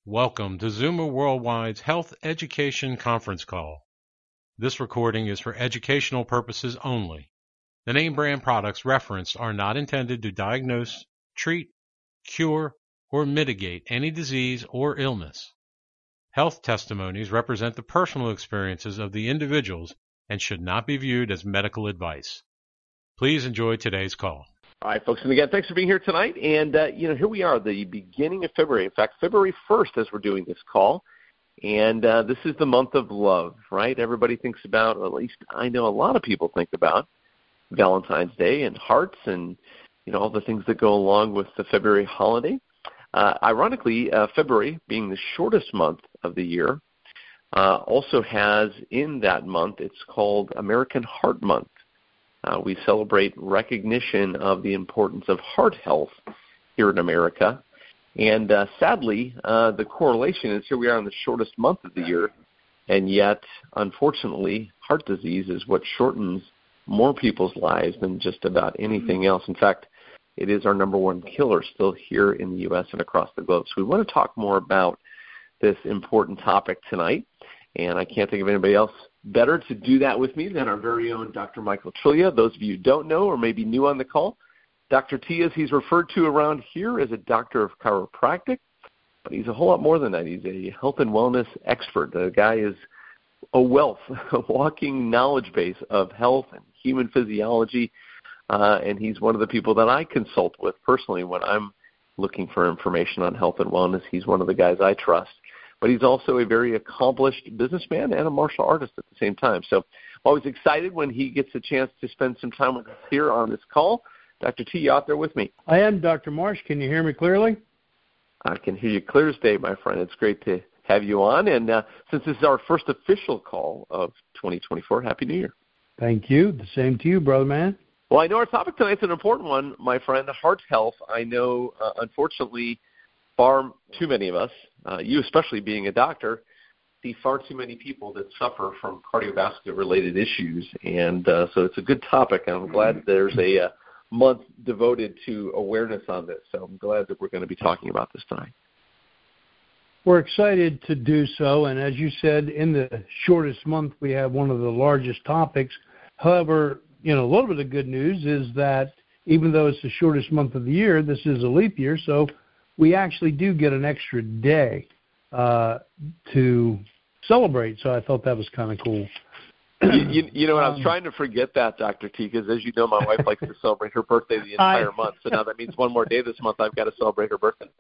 Welcome to Zuma Worldwide's Health Education Conference Call. This recording is for educational purposes only. The name brand products referenced are not intended to diagnose, treat, cure, or mitigate any disease or illness. Health testimonies represent the personal experiences of the individuals and should not be viewed as medical advice. Please enjoy today's call. All right, folks, and again, thanks for being here tonight. And, here we are, the beginning of February. In fact, February 1st as we're doing this call. And this is the month of love, right? Everybody thinks about, or at least I know a lot of people think about, Valentine's Day and hearts and, all the things that go along with the February holiday. Ironically, February, being the shortest month of the year, also has in that month, it's called American Heart Month. We celebrate recognition of the importance of heart health here in America. And sadly, the correlation is here we are in the shortest month of the year, and yet, unfortunately, heart disease is what shortens more people's lives than just about anything else. In fact, it is our number one killer still here in the U.S. and across the globe. So we want to talk more about this important topic tonight, and I can't think of anybody else better to do that with me than our very own Dr. Michael Trillia. Those of you who don't know or maybe new on the call, Dr. T, as he's referred to around here, is a doctor of chiropractic, but he's a whole lot more than that. He's a health and wellness expert. The guy is a wealth, a walking knowledge base of health and human physiology, and he's one of the people that I consult with personally when I'm looking for information on health and wellness. He's one of the guys I trust. But he's also a very accomplished businessman and a martial artist at the same time. So always excited when he gets a chance to spend some time with us here on this call. Dr. T, you out there with me? I am, Dr. Marsh. Can you hear me clearly? I can hear you clear as day, my friend. It's great to have you on. And since this is our first official call of 2024, Happy New Year. Thank you. The same to you, brother man. Well, I know our topic tonight is an important one, my friend, heart health. I know, unfortunately, far too many of us, you especially being a doctor, see far too many people that suffer from cardiovascular-related issues. And so it's a good topic, and I'm glad there's a month devoted to awareness on this. So I'm glad that we're going to be talking about this tonight. We're excited to do so, and as you said, in the shortest month, we have one of the largest topics. However, a little bit of good news is that even though it's the shortest month of the year, this is a leap year, so we actually do get an extra day to celebrate. So I thought that was kind of cool. You know what? I was trying to forget that, Dr. T, because as you know, my wife likes to celebrate her birthday the entire month. So now that means one more day this month I've got to celebrate her birthday.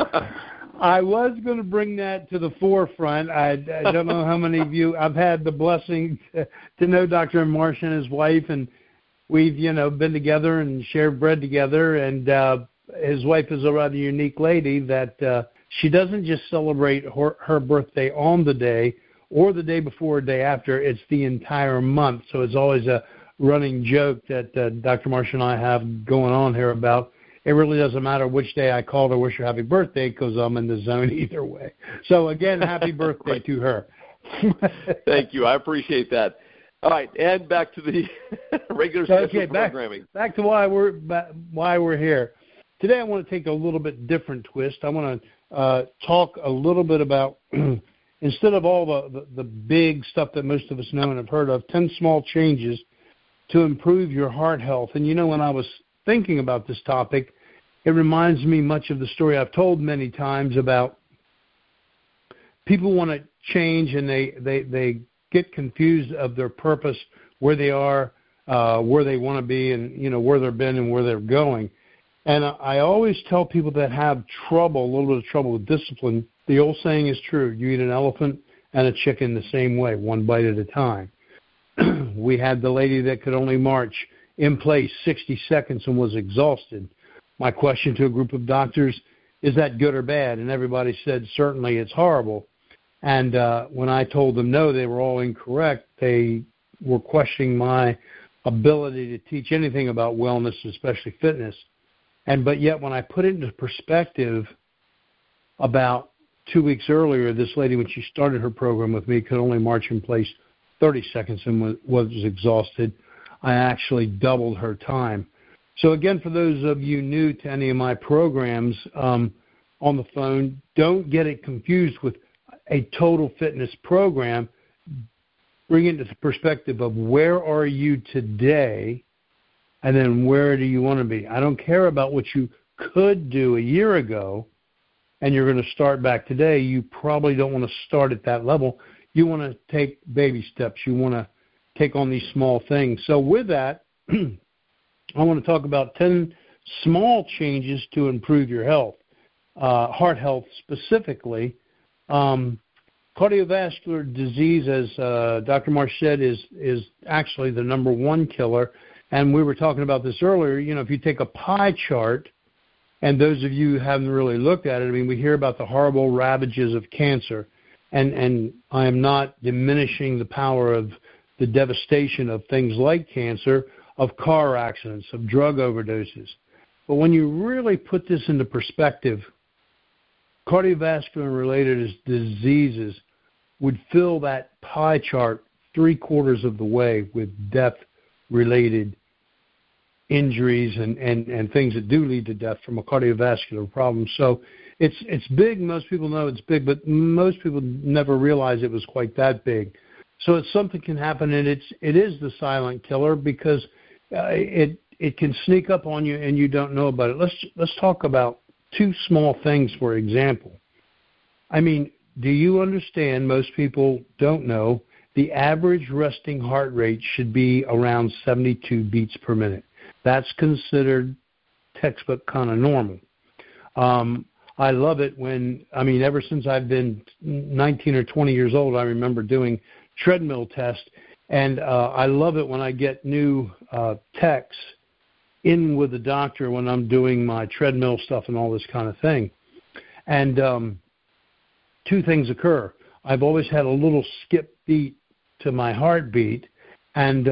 I was going to bring that to the forefront. I don't know how many of you, I've had the blessing to know Dr. Marsh and his wife, and we've, been together and shared bread together. And his wife is a rather unique lady that she doesn't just celebrate her birthday on the day or the day before or day after. It's the entire month. So it's always a running joke that Dr. Marsh and I have going on here about it really doesn't matter which day I call to wish her happy birthday because I'm in the zone either way. So, again, happy birthday right. to her. Thank you. I appreciate that. All right, and back to the regular scheduled programming. Back to why we're here. Today I want to take a little bit different twist. I want to talk a little bit about, instead of all the big stuff that most of us know and have heard of, 10 small changes to improve your heart health. And when I was thinking about this topic, it reminds me much of the story I've told many times about people want to change and they get confused of their purpose, where they are, where they want to be, and where they've been and where they're going. And I always tell people that have a little bit of trouble with discipline, the old saying is true: you eat an elephant and a chicken the same way, one bite at a time. We had the lady that could only march in place 60 seconds and was exhausted. My question to a group of doctors, is that good or bad? And everybody said, certainly it's horrible. And when I told them no, they were all incorrect. They were questioning my ability to teach anything about wellness, especially fitness. But yet when I put it into perspective, about 2 weeks earlier, this lady, when she started her program with me, could only march in place 30 seconds and was exhausted. I actually doubled her time. So again, for those of you new to any of my programs, on on the phone. Don't get it confused with a total fitness program. Bring it into the perspective of where are you today, and then where do you want to be. I don't care about what you could do a year ago, and you're going to start back today. You probably don't want to start at that level. You want to take baby steps. You want to take on these small things. So with that, I want to talk about 10 small changes to improve your health, heart health specifically. Cardiovascular disease, as Dr. Marsh said, is actually the number one killer. And we were talking about this earlier. You know, if you take a pie chart, and those of you who haven't really looked at it, I mean, we hear about the horrible ravages of cancer. And I am not diminishing the power of the devastation of things like cancer, of car accidents, of drug overdoses. But when you really put this into perspective, cardiovascular-related diseases would fill that pie chart 3/4 of the way with death-related injuries and things that do lead to death from a cardiovascular problem. So it's big. Most people know it's big, but most people never realize it was quite that big. So it's something can happen, and it is the silent killer because it can sneak up on you and you don't know about it. Let's talk about two small things, for example. I mean, do you understand, most people don't know, the average resting heart rate should be around 72 beats per minute. That's considered textbook kind of normal. I love it ever since I've been 19 or 20 years old, I remember doing treadmill tests, and I love it when I get new techs in with the doctor when I'm doing my treadmill stuff and all this kind of thing. And two things occur. I've always had a little skip beat to my heartbeat, and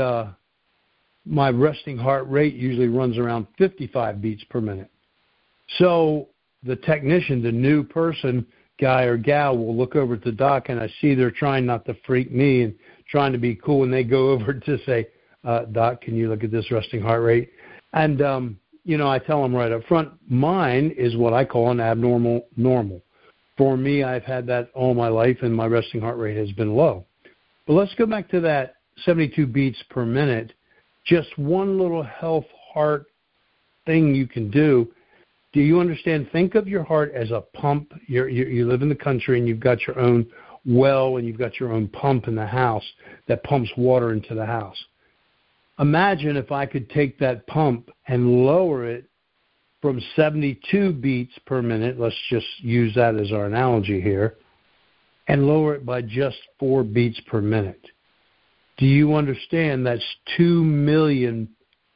my resting heart rate usually runs around 55 beats per minute. So the technician, the new person, guy or gal, will look over at the doc, and I see they're trying not to freak me and trying to be cool, and they go over to say, Doc, can you look at this resting heart rate? And, I tell them right up front, mine is what I call an abnormal normal. For me, I've had that all my life, and my resting heart rate has been low. But let's go back to that 72 beats per minute. Just one little health heart thing you can do. Do you understand? Think of your heart as a pump. You live in the country, and you've got your own well, and you've got your own pump in the house that pumps water into the house. Imagine if I could take that pump and lower it from 72 beats per minute, let's just use that as our analogy here, and lower it by just 4 beats per minute. Do you understand that's 2 million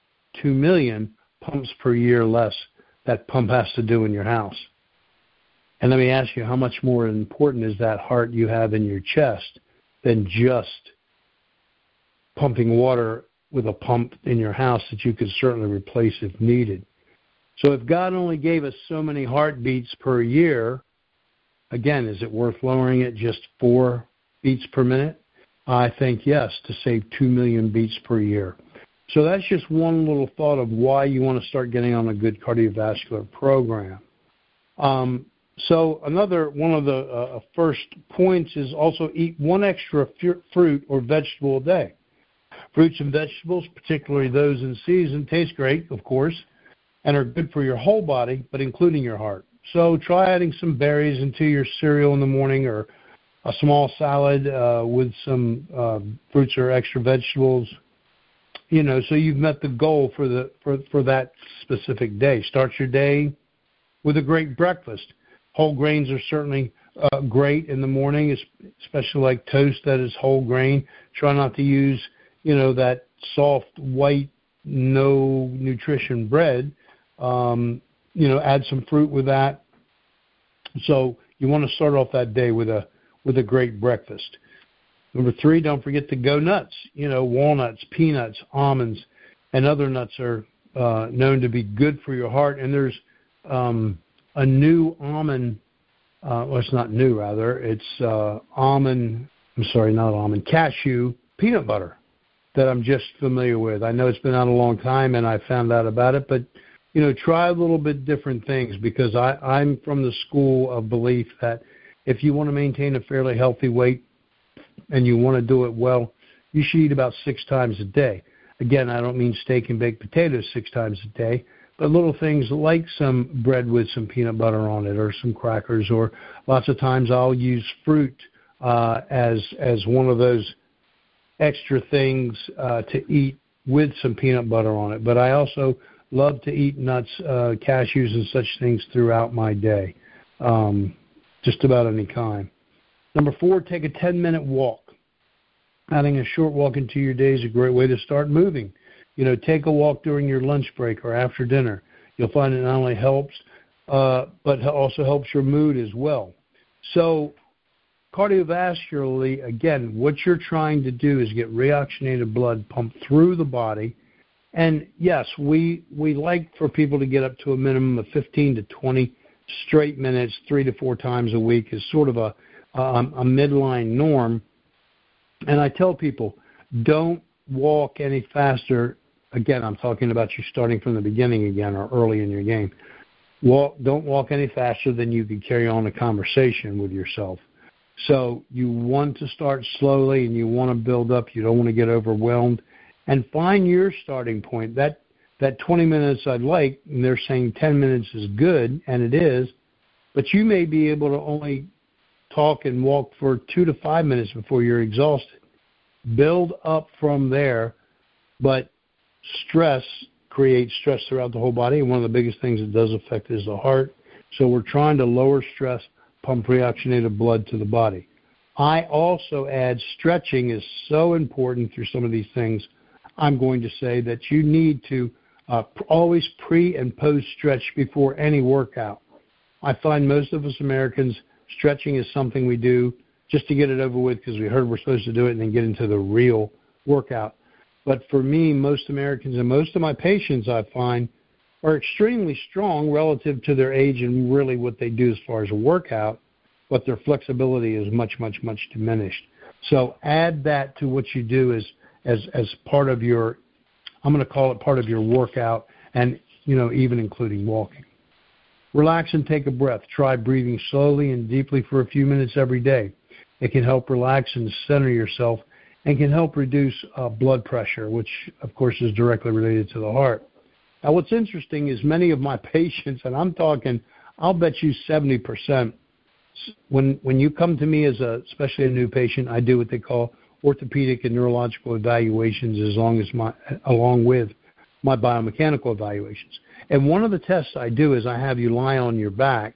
pumps per year less that pump has to do in your house? And let me ask you, how much more important is that heart you have in your chest than just pumping water with a pump in your house that you could certainly replace if needed? So if God only gave us so many heartbeats per year, again, is it worth lowering it just 4 beats per minute? I think yes, to save 2 million beats per year. So that's just one little thought of why you want to start getting on a good cardiovascular program. So another one of the first points is also eat one extra fruit or vegetable a day. Fruits and vegetables, particularly those in season, taste great, of course, and are good for your whole body, but including your heart. So try adding some berries into your cereal in the morning, or a small salad with some fruits or extra vegetables. So you've met the goal for that specific day. Start your day with a great breakfast. Whole grains are certainly great in the morning, especially like toast that is whole grain. Try not to use, that soft, white, no nutrition bread. Add some fruit with that. So you want to start off that day with a great breakfast. Number 3, don't forget to go nuts. Walnuts, peanuts, almonds, and other nuts are known to be good for your heart. And there's a new almond, it's not new, rather. It's cashew peanut butter that I'm just familiar with. I know it's been out a long time, and I found out about it, but, try a little bit different things, because I'm from the school of belief that if you want to maintain a fairly healthy weight and you want to do it well, you should eat about 6 times a day. Again, I don't mean steak and baked potatoes 6 times a day, but little things like some bread with some peanut butter on it, or some crackers, or lots of times I'll use fruit as one of those extra things to eat with some peanut butter on it. But I also love to eat nuts, cashews, and such things throughout my day, just about any kind. Number 4, take a 10-minute walk. Adding a short walk into your day is a great way to start moving. Take a walk during your lunch break or after dinner. You'll find it not only helps, but also helps your mood as well. So cardiovascularly, again, what you're trying to do is get reoxygenated blood pumped through the body. And yes, we like for people to get up to a minimum of 15 to 20 straight minutes 3 to 4 times a week is sort of a midline norm. And I tell people, don't walk any faster. Again, I'm talking about you starting from the beginning again, or early in your game. Don't walk any faster than you can carry on a conversation with yourself. So you want to start slowly, and you want to build up. You don't want to get overwhelmed. And find your starting point. That 20 minutes I'd like, and they're saying 10 minutes is good, and it is, but you may be able to only talk and walk for 2 to 5 minutes before you're exhausted. Build up from there, but stress creates stress throughout the whole body, and one of the biggest things it does affect is the heart. So we're trying to lower stress, pump reoxygenated blood to the body. I also add stretching is so important through some of these things. I'm going to say that you need to always pre- and post-stretch before any workout. I find most of us Americans, stretching is something we do just to get it over with because we heard we're supposed to do it and then get into the real workout. But for me, most Americans and most of my patients, I find, are extremely strong relative to their age and really what they do as far as a workout, but their flexibility is much, much, much diminished. So add that to what you do as part of your, I'm going to call it part of your workout, and, even including walking. Relax and take a breath. Try breathing slowly and deeply for a few minutes every day. It can help relax and center yourself and can help reduce blood pressure, which, of course, is directly related to the heart. Now, what's interesting is many of my patients, and I'm talking, I'll bet you 70%, when you come to me as especially a new patient, I do what they call orthopedic and neurological evaluations along with my biomechanical evaluations. And one of the tests I do is I have you lie on your back,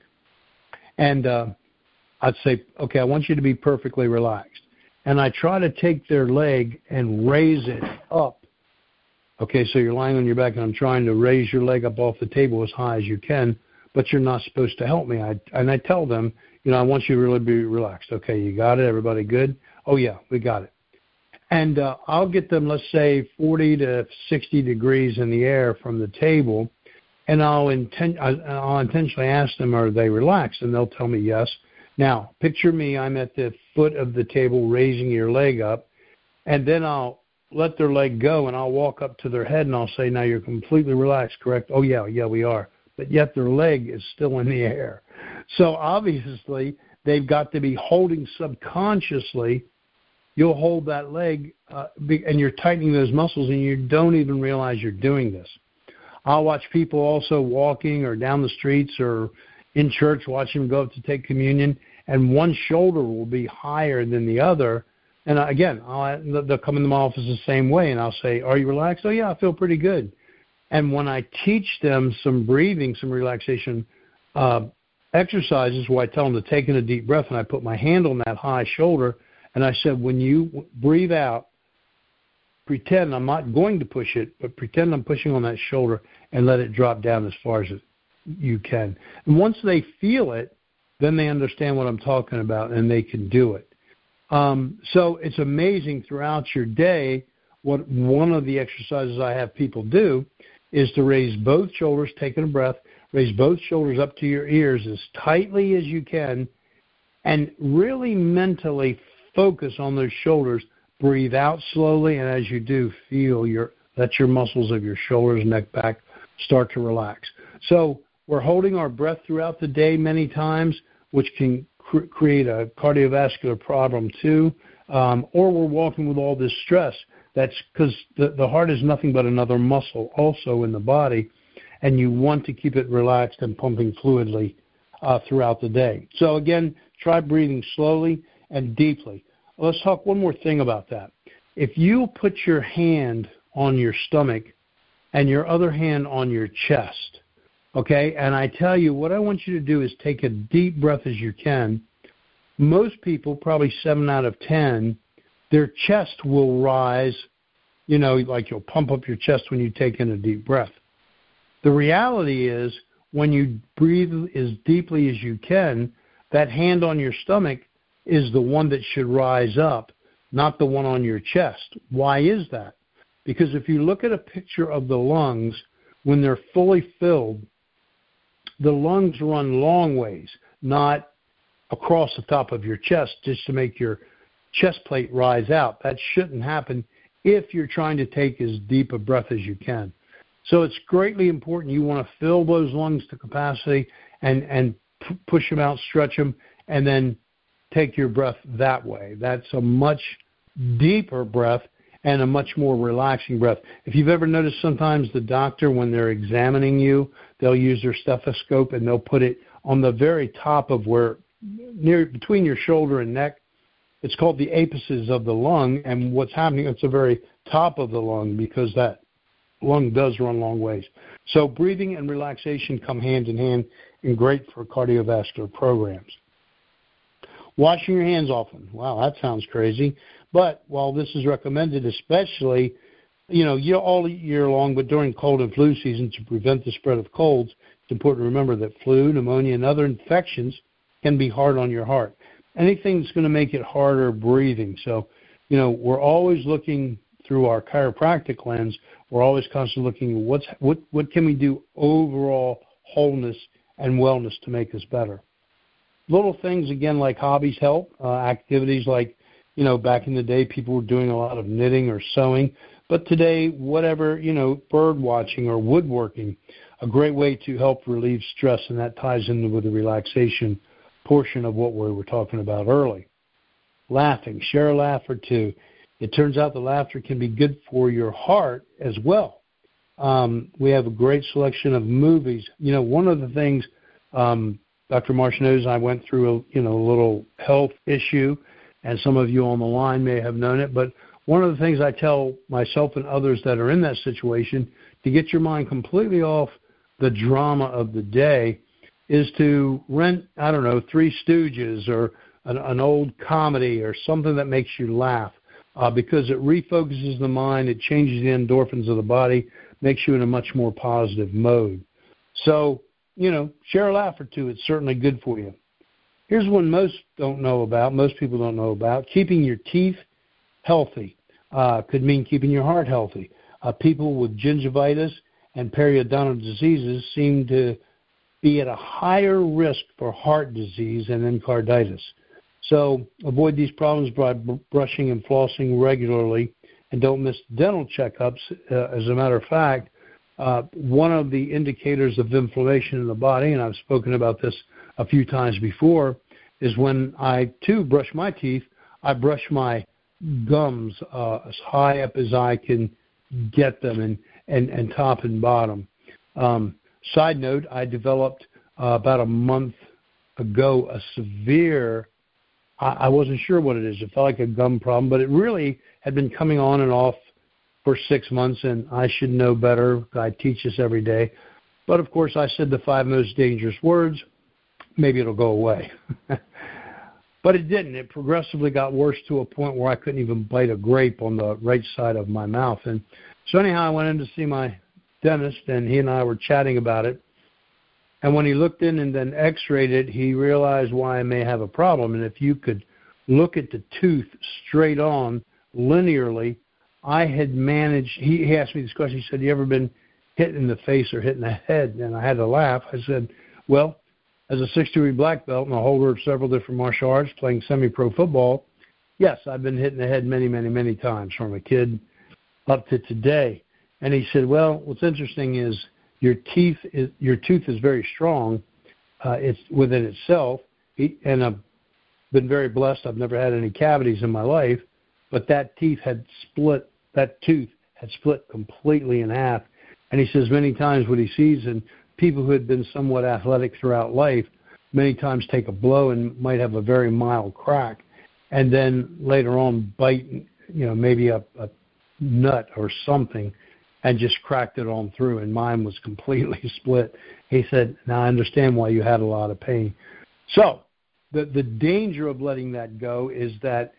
and I'd say, okay, I want you to be perfectly relaxed. And I try to take their leg and raise it up. Okay, so you're lying on your back, and I'm trying to raise your leg up off the table as high as you can, but you're not supposed to help me. And I tell them, I want you to really be relaxed. Okay, you got it? Everybody good? Oh, yeah, we got it. And I'll get them, let's say, 40 to 60 degrees in the air from the table, and I'll intentionally ask them, are they relaxed? And they'll tell me yes. Now, picture me, I'm at the foot of the table raising your leg up, and then I'll let their leg go, and I'll walk up to their head, and I'll say, now you're completely relaxed, correct? Oh, yeah, we are. But yet their leg is still in the air. So obviously, they've got to be holding subconsciously. You'll hold that leg, and you're tightening those muscles, and you don't even realize you're doing this. I'll watch people also walking or down the streets or in church, watch them go up to take communion, and one shoulder will be higher than the other. And again, they'll come into my office the same way, and I'll say, are you relaxed? Oh, yeah, I feel pretty good. And when I teach them some breathing, some relaxation exercises where I tell them to take in a deep breath, and I put my hand on that high shoulder, and I said, when you breathe out, pretend I'm not going to push it, but pretend I'm pushing on that shoulder and let it drop down as far as you can. And once they feel it, then they understand what I'm talking about, and they can do it. So it's amazing throughout your day what one of the exercises I have people do is to raise both shoulders, taking a breath, raise both shoulders up to your ears as tightly as you can, and really mentally focus on those shoulders. Breathe out slowly, and as you do, let your muscles of your shoulders, neck, back start to relax. So we're holding our breath throughout the day many times, which can create a cardiovascular problem too, or we're walking with all this stress. That's because the heart is nothing but another muscle also in the body, and you want to keep it relaxed and pumping fluidly throughout the day. So again, try breathing slowly and deeply. Let's talk one more thing about that. If you put your hand on your stomach and your other hand on your chest, okay, and I tell you, what I want you to do is take a deep breath as you can. Most people, probably 7 out of 10, their chest will rise, like you'll pump up your chest when you take in a deep breath. The reality is, when you breathe as deeply as you can, that hand on your stomach is the one that should rise up, not the one on your chest. Why is that? Because if you look at a picture of the lungs, when they're fully filled, the lungs run long ways, not across the top of your chest just to make your chest plate rise out. That shouldn't happen if you're trying to take as deep a breath as you can. So it's greatly important. You want to fill those lungs to capacity and push them out, stretch them, and then take your breath that way. That's a much deeper breath and a much more relaxing breath. If you've ever noticed, sometimes the doctor, when they're examining you, they'll use their stethoscope and they'll put it on the very top of between your shoulder and neck. It's called the apices of the lung, and what's happening, it's the very top of the lung, because that lung does run long ways. So breathing and relaxation come hand in hand and great for cardiovascular programs. Washing your hands often. Wow, that sounds crazy. But while this is recommended, especially, all year long, but during cold and flu season, to prevent the spread of colds, it's important to remember that flu, pneumonia, and other infections can be hard on your heart. Anything that's going to make it harder breathing. So, we're always looking through our chiropractic lens. We're always constantly looking what can we do overall wholeness and wellness to make us better. Little things, again, like hobbies help. Activities like, back in the day, people were doing a lot of knitting or sewing. But today, whatever, bird watching or woodworking, a great way to help relieve stress, and that ties in with the relaxation portion of what we were talking about early. Laughing. Share a laugh or two. It turns out that laughter can be good for your heart as well. We have a great selection of movies. One of the things Dr. Marsh knows, I went through a little health issue, and some of you on the line may have known it, but one of the things I tell myself and others that are in that situation, to get your mind completely off the drama of the day, is to rent, Three Stooges or an old comedy or something that makes you laugh, because it refocuses the mind, it changes the endorphins of the body, makes you in a much more positive mode. So, share a laugh or two. It's certainly good for you. Here's one most people don't know about. Keeping your teeth healthy could mean keeping your heart healthy. People with gingivitis and periodontal diseases seem to be at a higher risk for heart disease and endocarditis. So avoid these problems by brushing and flossing regularly, and don't miss dental checkups. As a matter of fact, one of the indicators of inflammation in the body, and I've spoken about this a few times before, is when I, too, brush my teeth, I brush my gums as high up as I can get them, and top and bottom. Side note, I developed about a month ago a severe, I wasn't sure what it is. It felt like a gum problem, but it really had been coming on and off for 6 months, and I should know better. I teach this every day. But, of course, I said the 5 most dangerous words. Maybe it'll go away. But it didn't. It progressively got worse to a point where I couldn't even bite a grape on the right side of my mouth. And so anyhow, I went in to see my dentist, and he and I were chatting about it. And when he looked in and then x-rayed it, he realized why I may have a problem. And if you could look at the tooth straight on, linearly, I had managed, he asked me this question, he said, you ever been hit in the face or hit in the head? And I had to laugh. I said, well, as a 6-degree black belt and a holder of several different martial arts, playing semi-pro football, yes, I've been hit in the head many, many, many times from a kid up to today. And he said, well, what's interesting is your tooth is very strong. It's within itself, and I've been very blessed. I've never had any cavities in my life, but that tooth had split completely in half. And he says many times what he sees, and people who had been somewhat athletic throughout life many times take a blow and might have a very mild crack, and then later on bite, maybe a nut or something, and just cracked it on through, and mine was completely split. He said, now I understand why you had a lot of pain. So the danger of letting that go is that,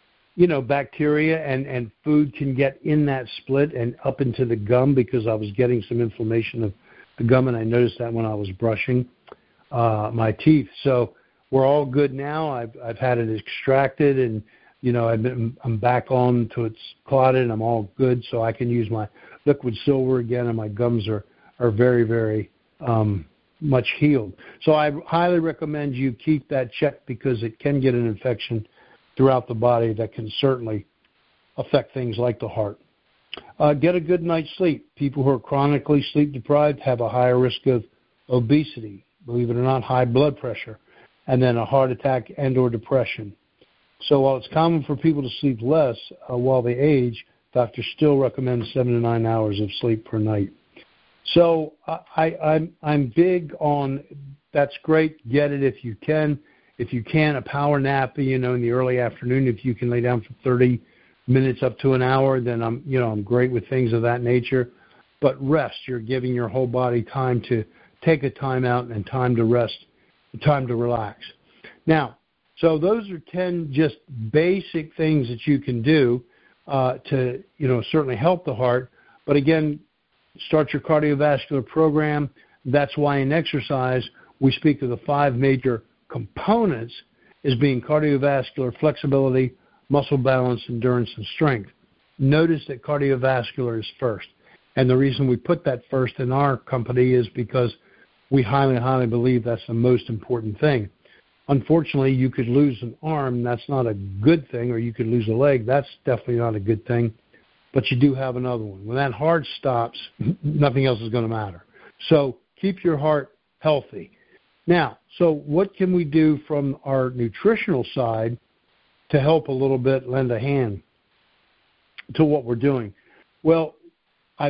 bacteria and food can get in that split and up into the gum, because I was getting some inflammation of the gum, and I noticed that when I was brushing my teeth. So we're all good now. I've had it extracted, and I'm back on to its clotted, and I'm all good, so I can use my liquid silver again, and my gums are very, very much healed. So I highly recommend you keep that checked, because it can get an infection throughout the body that can certainly affect things like the heart. Get a good night's sleep. People who are chronically sleep deprived have a higher risk of obesity, believe it or not, high blood pressure, and then a heart attack and or depression. So while it's common for people to sleep less while they age, doctors still recommend 7 to 9 hours of sleep per night. So I'm big on, that's great, get it if you can. If you can, a power nap, in the early afternoon, if you can lay down for 30 minutes up to an hour, then I'm great with things of that nature. But rest, you're giving your whole body time to take a time out and time to rest, time to relax. Now, so those are 10 just basic things that you can do to, certainly help the heart. But again, start your cardiovascular program. That's why in exercise we speak of the 5 major components as being cardiovascular, flexibility, muscle balance, endurance, and strength. Notice that cardiovascular is first. And the reason we put that first in our company is because we highly, highly believe that's the most important thing. Unfortunately, you could lose an arm. That's not a good thing. Or you could lose a leg. That's definitely not a good thing. But you do have another one. When that heart stops, nothing else is going to matter. So keep your heart healthy. Now, so what can we do from our nutritional side to help a little bit, lend a hand to what we're doing? Well, as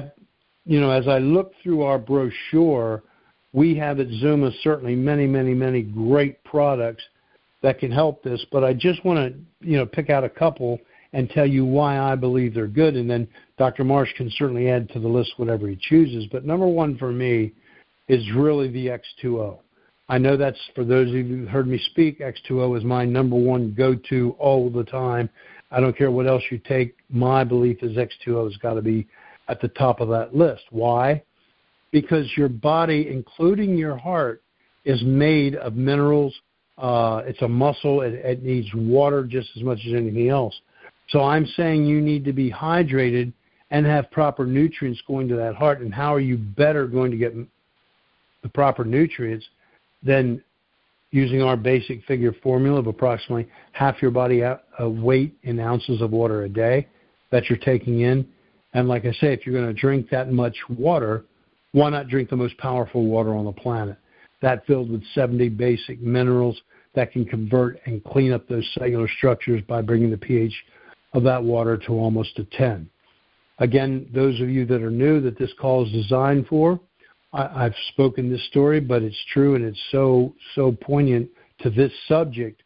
I look through our brochure, we have at Zuma certainly many, many, many great products that can help this. But I just want to, pick out a couple and tell you why I believe they're good. And then Dr. Marsh can certainly add to the list whatever he chooses. But number one for me is really the X2O. I know that's, for those of you who heard me speak, X2O is my number one go-to all the time. I don't care what else you take. My belief is X2O has got to be at the top of that list. Why? Because your body, including your heart, is made of minerals. It's a muscle. It needs water just as much as anything else. So I'm saying you need to be hydrated and have proper nutrients going to that heart. And how are you better going to get the proper nutrients than using our basic figure formula of approximately half your body weight in ounces of water a day that you're taking in? And like I say, if you're going to drink that much water, why not drink the most powerful water on the planet? That filled with 70 basic minerals that can convert and clean up those cellular structures by bringing the pH of that water to almost a 10. Again, those of you that are new that this call is designed for, I've spoken this story, but it's true and it's so poignant to this subject.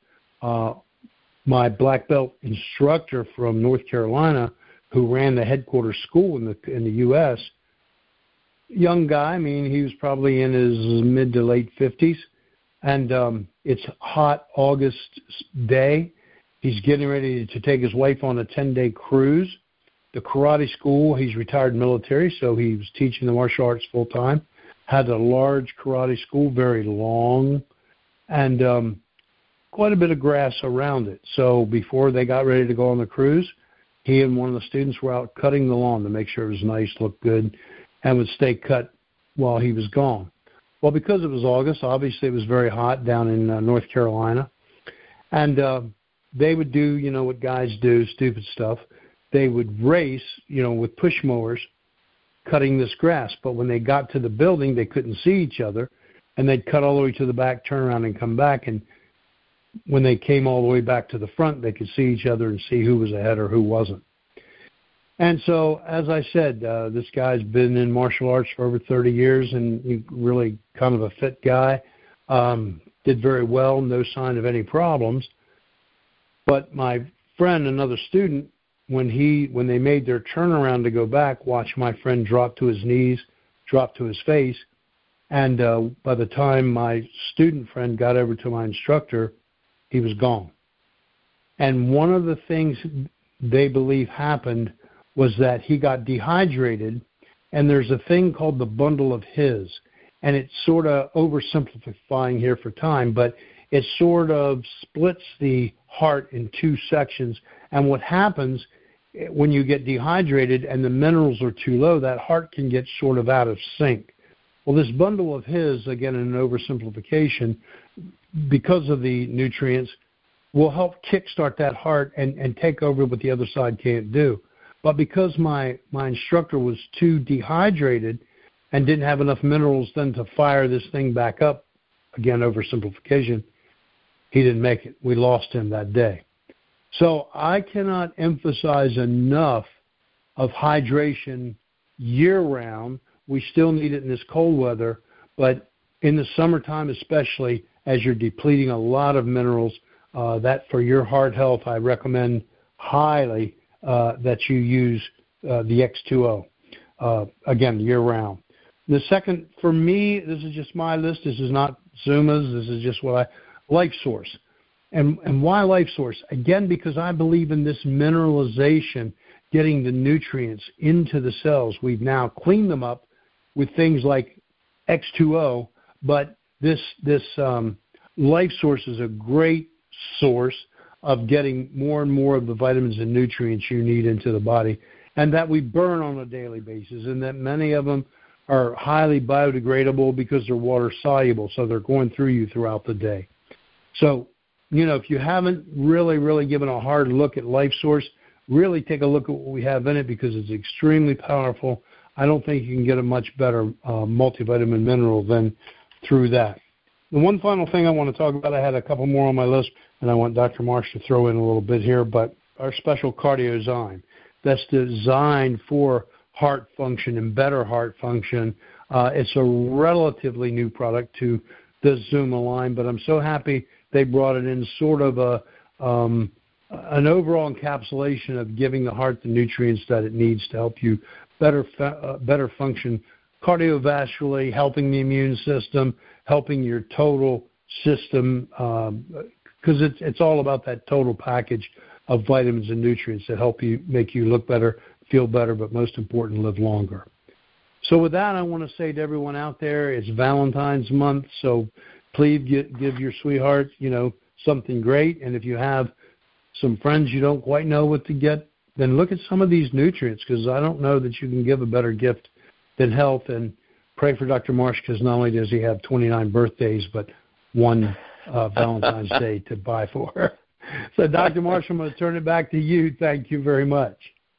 My black belt instructor from North Carolina, who ran the headquarters school in the U.S., young guy. I mean, he was probably in his mid to late 50s, and it's a hot August day. He's getting ready to take his wife on a 10-day cruise. The karate school, he's retired military, so he was teaching the martial arts full-time. Had a large karate school, very long, and quite a bit of grass around it. So before they got ready to go on the cruise, he and one of the students were out cutting the lawn to make sure it was nice, looked good, and would stay cut while he was gone. Well, because it was August, obviously it was very hot down in North Carolina, and they would do, what guys do, stupid stuff. They would race, with push mowers cutting this grass. But when they got to the building, they couldn't see each other, and they'd cut all the way to the back, turn around, and come back. And when they came all the way back to the front, they could see each other and see who was ahead or who wasn't. And so, as I said, this guy's been in martial arts for over 30 years, and he's really kind of a fit guy. Did very well, no sign of any problems. But my friend, another student, when they made their turnaround to go back, watched my friend drop to his knees, drop to his face, and by the time my student friend got over to my instructor, he was gone. And one of the things they believe happened was that he got dehydrated, and there's a thing called the bundle of his, and it's sort of oversimplifying here for time, but it sort of splits the heart in two sections, and what happens when you get dehydrated and the minerals are too low, that heart can get sort of out of sync. Well, this bundle of his, again in an oversimplification, because of the nutrients, will help kickstart that heart and take over what the other side can't do. But because my instructor was too dehydrated and didn't have enough minerals then to fire this thing back up, again, oversimplification, he didn't make it. We lost him that day. So I cannot emphasize enough of hydration year-round. We still need it in this cold weather, but in the summertime especially, as you're depleting a lot of minerals, that for your heart health, I recommend highly that you use the X2O, again, year-round. The second, for me, this is just my list. This is not Zuma's. This is just Life Source. And why Life Source? Again, because I believe in this mineralization, getting the nutrients into the cells. We've now cleaned them up with things like X2O, but this Life Source is a great source of getting more and more of the vitamins and nutrients you need into the body, and that we burn on a daily basis, and that many of them are highly biodegradable because they're water soluble, so they're going through you throughout the day. So, if you haven't really given a hard look at Life Source, really take a look at what we have in it because it's extremely powerful. I don't think you can get a much better multivitamin mineral than through that. The one final thing I want to talk about, I had a couple more on my list, and I want Dr. Marsh to throw in a little bit here, but our special Cardiozyme that's designed for heart function and better heart function. It's a relatively new product to the Zuma line, but I'm so happy they brought it in sort of an overall encapsulation of giving the heart the nutrients that it needs to help you better function cardiovascularly, helping the immune system, helping your total system, because it's all about that total package of vitamins and nutrients that help you make you look better, feel better, but most important, live longer. So with that, I want to say to everyone out there, it's Valentine's month, so please give your sweetheart, something great. And if you have some friends you don't quite know what to get, then look at some of these nutrients, because I don't know that you can give a better gift than health. And pray for Dr. Marsh, because not only does he have 29 birthdays, but one Valentine's Day to buy for her. So, Dr. Marsh, I'm going to turn it back to you. Thank you very much.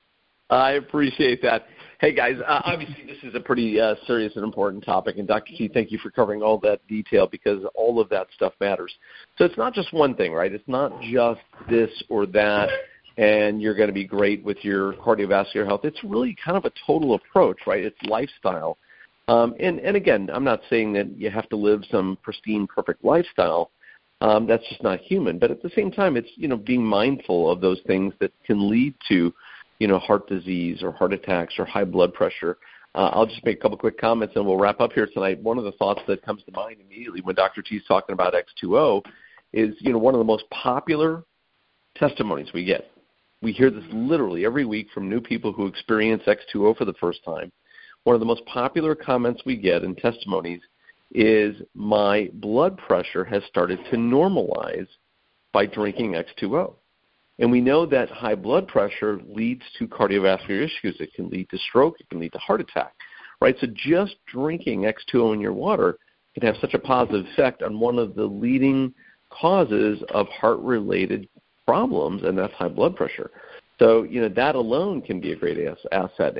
I appreciate that. Hey, guys, obviously this is a pretty serious and important topic, and Dr. T, thank you for covering all that detail because all of that stuff matters. So it's not just one thing, right? It's not just this or that, and you're going to be great with your cardiovascular health. It's really kind of a total approach, right? It's lifestyle. And again, I'm not saying that you have to live some pristine, perfect lifestyle. That's just not human. But at the same time, it's, being mindful of those things that can lead to, heart disease or heart attacks or high blood pressure. I'll just make a couple quick comments and we'll wrap up here tonight. One of the thoughts that comes to mind immediately when Dr. T is talking about X2O is, one of the most popular testimonies we get. We hear this literally every week from new people who experience X2O for the first time. One of the most popular comments we get in testimonies is my blood pressure has started to normalize by drinking X2O. And we know that high blood pressure leads to cardiovascular issues. It can lead to stroke. It can lead to heart attack, right? So just drinking X2O in your water can have such a positive effect on one of the leading causes of heart-related problems, and that's high blood pressure. So, that alone can be a great asset. And,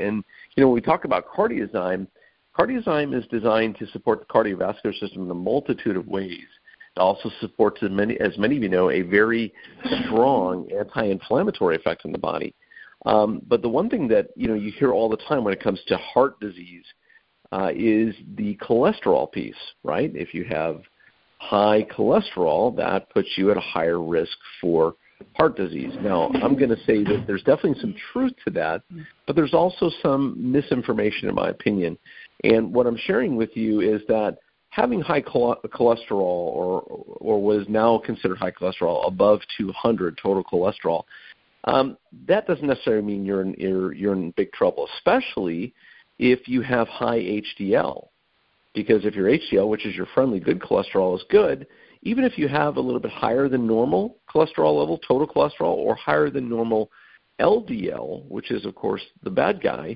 when we talk about cardiozyme is designed to support the cardiovascular system in a multitude of ways. It also supports, as many of you know, a very strong anti-inflammatory effect on the body. But the one thing that you hear all the time when it comes to heart disease is the cholesterol piece, right? If you have high cholesterol, that puts you at a higher risk for heart disease. Now, I'm going to say that there's definitely some truth to that, but there's also some misinformation, in my opinion. And what I'm sharing with you is that having high cholesterol, or what is now considered high cholesterol, above 200 total cholesterol, that doesn't necessarily mean you're in big trouble, especially if you have high HDL. Because if your HDL, which is your friendly good cholesterol, is good, even if you have a little bit higher than normal cholesterol level, total cholesterol, or higher than normal LDL, which is, of course, the bad guy,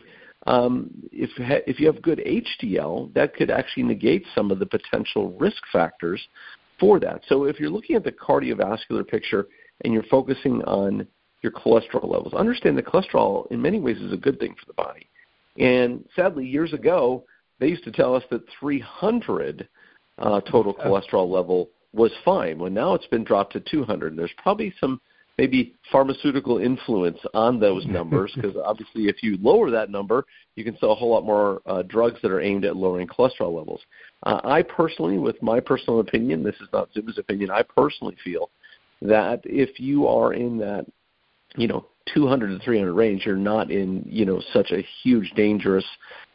if you have good HDL, that could actually negate some of the potential risk factors for that. So if you're looking at the cardiovascular picture and you're focusing on your cholesterol levels, understand that cholesterol in many ways is a good thing for the body. And sadly, years ago, they used to tell us that 300 total cholesterol level was fine. Well, now it's been dropped to 200. And there's probably some maybe pharmaceutical influence on those numbers, because obviously if you lower that number, you can sell a whole lot more drugs that are aimed at lowering cholesterol levels. I personally, with my personal opinion, this is not Zuba's opinion, I personally feel that if you are in that 200 to 300 range, you're not in such a huge dangerous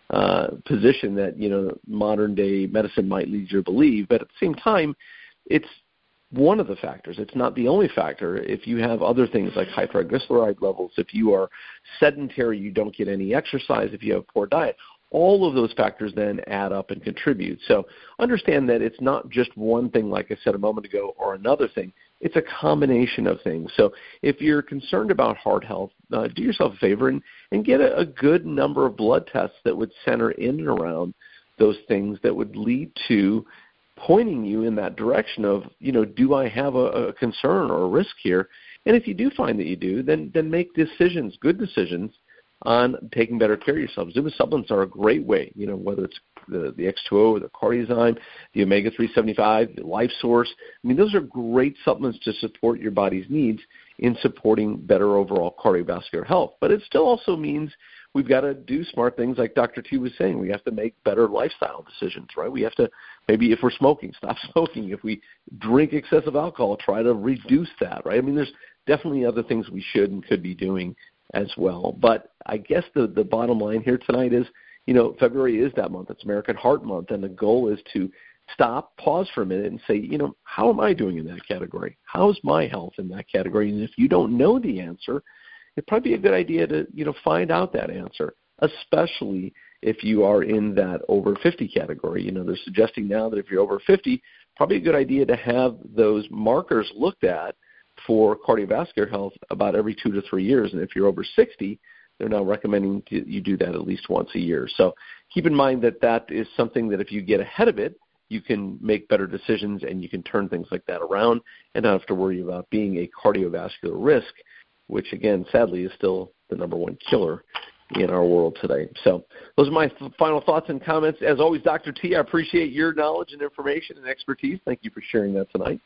position that modern day medicine might lead you to believe. But at the same time, it's one of the factors. It's not the only factor. If you have other things like high triglyceride levels, if you are sedentary, you don't get any exercise, if you have poor diet, all of those factors then add up and contribute. So understand that it's not just one thing, like I said a moment ago, or another thing. It's a combination of things. So if you're concerned about heart health, do yourself a favor and get a good number of blood tests that would center in and around those things that would lead to pointing you in that direction of, do I have a concern or a risk here? And if you do find that you do, then make decisions, good decisions, on taking better care of yourself. Zuba supplements are a great way, whether it's the X2O or the Cardiozyme, the Omega-375, the Life Source. I mean, those are great supplements to support your body's needs in supporting better overall cardiovascular health. But it still also means we've got to do smart things like Dr. T was saying. We have to make better lifestyle decisions, right? We have to, maybe if we're smoking, stop smoking. If we drink excessive alcohol, try to reduce that, right? I mean, there's definitely other things we should and could be doing as well. But I guess the bottom line here tonight is, February is that month. It's American Heart Month, and the goal is to stop, pause for a minute, and say, how am I doing in that category? How's my health in that category? And if you don't know the answer, it'd probably be a good idea to, find out that answer, especially if you are in that over 50 category. They're suggesting now that if you're over 50, probably a good idea to have those markers looked at for cardiovascular health about every 2 to 3 years. And if you're over 60, they're now recommending you do that at least once a year. So keep in mind that is something that if you get ahead of it, you can make better decisions and you can turn things like that around and not have to worry about being a cardiovascular risk, which, again, sadly is still the number one killer in our world today. So those are my final thoughts and comments. As always, Dr. T, I appreciate your knowledge and information and expertise. Thank you for sharing that tonight.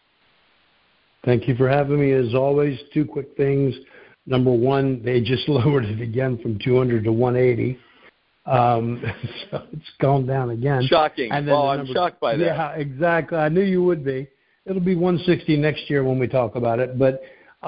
Thank you for having me. As always, 2 quick things. Number one, they just lowered it again from 200 to 180. So it's gone down again. Shocking. I'm shocked by that. Yeah, exactly. I knew you would be. It'll be 160 next year when we talk about it. But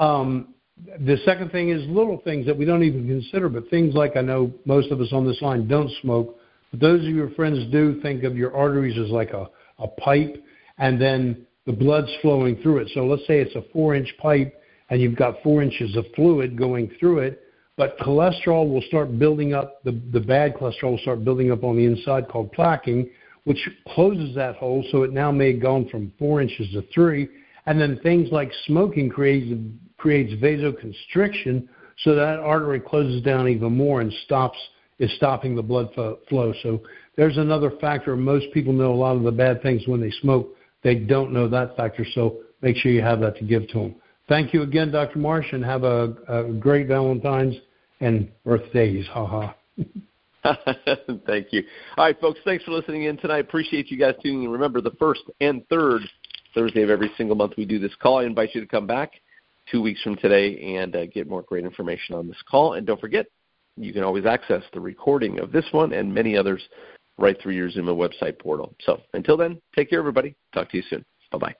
the second thing is little things that we don't even consider, but things like, I know most of us on this line don't smoke, but those of your friends do, think of your arteries as like a pipe, and then the blood's flowing through it. So let's say it's a 4-inch pipe and you've got 4 inches of fluid going through it, but cholesterol will start building up, the bad cholesterol will start building up on the inside, called plaquing, which closes that hole, so it now may have gone from 4 inches to 3. And then things like smoking creates vasoconstriction, so that artery closes down even more and is stopping the blood flow. So there's another factor. Most people know a lot of the bad things when they smoke. They don't know that factor, so make sure you have that to give to them. Thank you again, Dr. Marsh, and have a great Valentine's and birthdays. Ha ha. Thank you. All right, folks, thanks for listening in tonight. Appreciate you guys tuning in. Remember, the first and third Thursday of every single month we do this call. I invite you to come back 2 weeks from today and get more great information on this call. And don't forget, you can always access the recording of this one and many others right through your Zuma website portal. So until then, take care, everybody. Talk to you soon. Bye-bye.